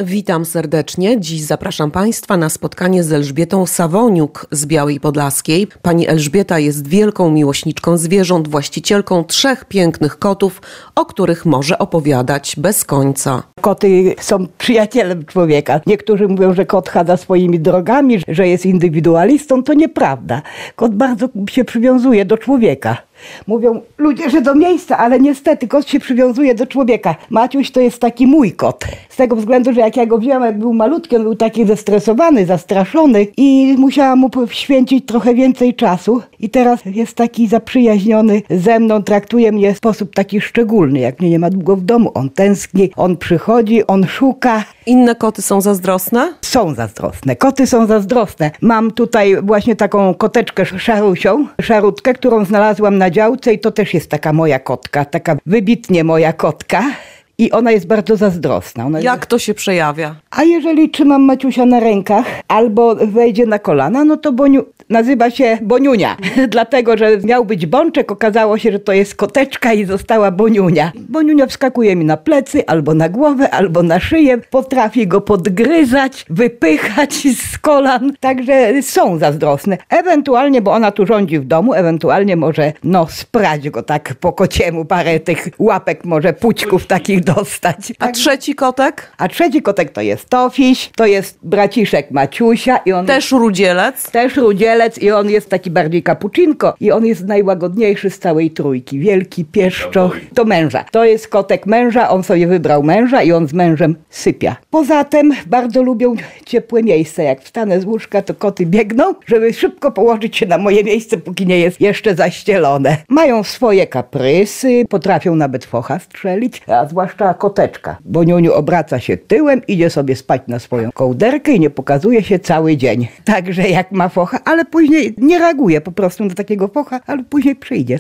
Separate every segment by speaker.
Speaker 1: Witam serdecznie. Dziś zapraszam Państwa na spotkanie z Elżbietą Sawoniuk z Białej Podlaskiej. Pani Elżbieta jest wielką miłośniczką zwierząt, właścicielką 3 pięknych kotów, o których może opowiadać bez końca.
Speaker 2: Koty są przyjacielem człowieka. Niektórzy mówią, że kot chadza swoimi drogami, że jest indywidualistą. To nieprawda. Kot bardzo się przywiązuje do człowieka. Mówią ludzie, że do miejsca, ale niestety kot się przywiązuje do człowieka. Maciuś to jest taki mój kot. Z tego względu, że jak ja go wziąłem, jak był malutki, on był taki zestresowany, zastraszony i musiałam mu poświęcić trochę więcej czasu. I teraz jest taki zaprzyjaźniony ze mną, traktuje mnie w sposób taki szczególny. Jak mnie nie ma długo w domu, on tęskni, on przychodzi, on szuka.
Speaker 1: Inne koty są zazdrosne?
Speaker 2: Są zazdrosne. Koty są zazdrosne. Mam tutaj właśnie taką koteczkę szarusią, szarutkę, którą znalazłam na działce i to też jest taka moja kotka, taka wybitnie moja kotka. I ona jest bardzo zazdrosna.
Speaker 1: Jak to się przejawia?
Speaker 2: A jeżeli trzymam Maciusia na rękach albo wejdzie na kolana, no to nazywa się Boniunia. Dlatego, że miał być Bączek, okazało się, że to jest koteczka i została Boniunia. Boniunia wskakuje mi na plecy, albo na głowę, albo na szyję. Potrafi go podgryzać, wypychać z kolan. Także są zazdrosne. Ewentualnie, bo ona tu rządzi w domu, ewentualnie może sprać go tak po kociemu, parę tych łapek, może pućków takich dostać.
Speaker 1: A trzeci kotek?
Speaker 2: A trzeci kotek to jest Tofiś, to jest braciszek Maciusia. I on
Speaker 1: Też rudzielec?
Speaker 2: Też rudzielec i on jest taki bardziej kapucinko i on jest najłagodniejszy z całej trójki. Wielki pieszczoch. To męża. To jest kotek męża, on sobie wybrał męża i on z mężem sypia. Poza tym bardzo lubią ciepłe miejsce. Jak wstanę z łóżka, to koty biegną, żeby szybko położyć się na moje miejsce, póki nie jest jeszcze zaścielone. Mają swoje kaprysy, potrafią nawet focha strzelić, a zwłaszcza koteczka. Boniuniu obraca się tyłem, idzie sobie spać na swoją kołderkę i nie pokazuje się cały dzień. Także jak ma focha, ale później nie reaguje po prostu na takiego focha, ale później przyjdzie,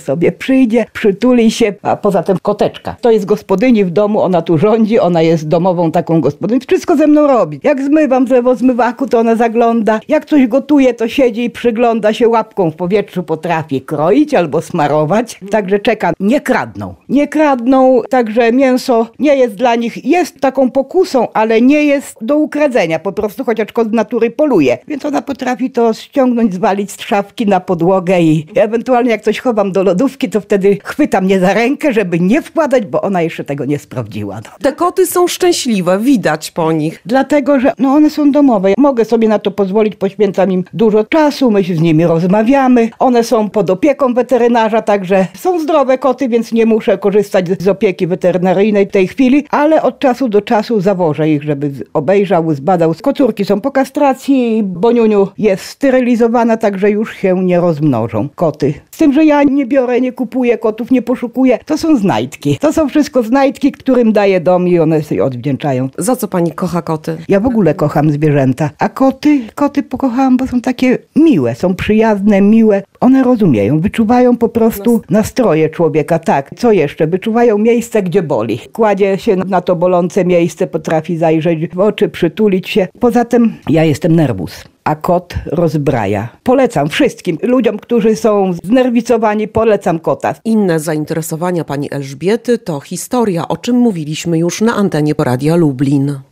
Speaker 2: przytuli się, a poza tym koteczka. To jest gospodyni w domu, ona tu rządzi, ona jest domową taką gospodynią, wszystko ze mną robi. Jak zmywam drzewo zmywaku, to ona zagląda, jak coś gotuje, to siedzi i przygląda się, łapką w powietrzu potrafi kroić albo smarować, także czeka. Nie kradną, także mięso nie jest dla nich, jest taką pokusą, ale nie jest do ukradzenia, po prostu chociaż kot z natury poluje, więc ona potrafi to ściągnąć, zwalić z szafki na podłogę i ewentualnie jak coś chowam do lodówki, to wtedy chwyta mnie za rękę, żeby nie wkładać, bo ona jeszcze tego nie sprawdziła.
Speaker 1: Te koty są szczęśliwe, widać po nich.
Speaker 2: Dlatego, że one są domowe. Mogę sobie na to pozwolić, poświęcam im dużo czasu, my się z nimi rozmawiamy. One są pod opieką weterynarza, także są zdrowe koty, więc nie muszę korzystać z opieki weterynaryjnej w tej chwili, ale od czasu do czasu zawożę ich, żeby obejrzał, zbadał. Kocurki są po kastracji, Boniuniu jest sterylizowana, także już się nie rozmnożą koty. Z tym, że ja nie biorę, nie kupuję kotów, nie poszukuję. To są znajdki. To są wszystko znajdki, którym daję dom i one się odwdzięczają.
Speaker 1: Za co pani kocha koty?
Speaker 2: Ja w ogóle kocham zwierzęta, a koty pokochałam, bo są takie miłe, są przyjazne, miłe. One rozumieją, wyczuwają po prostu nastroje człowieka. Tak, co jeszcze? Wyczuwają miejsce, gdzie boli. Kładzie się na to bolące miejsce, potrafi zajrzeć w oczy, przytulić się. Poza tym ja jestem nerwus, a kot rozbraja. Polecam wszystkim ludziom, którzy są znerwicowani, polecam kota.
Speaker 1: Inne zainteresowania pani Elżbiety to historia, o czym mówiliśmy już na antenie Radia Lublin.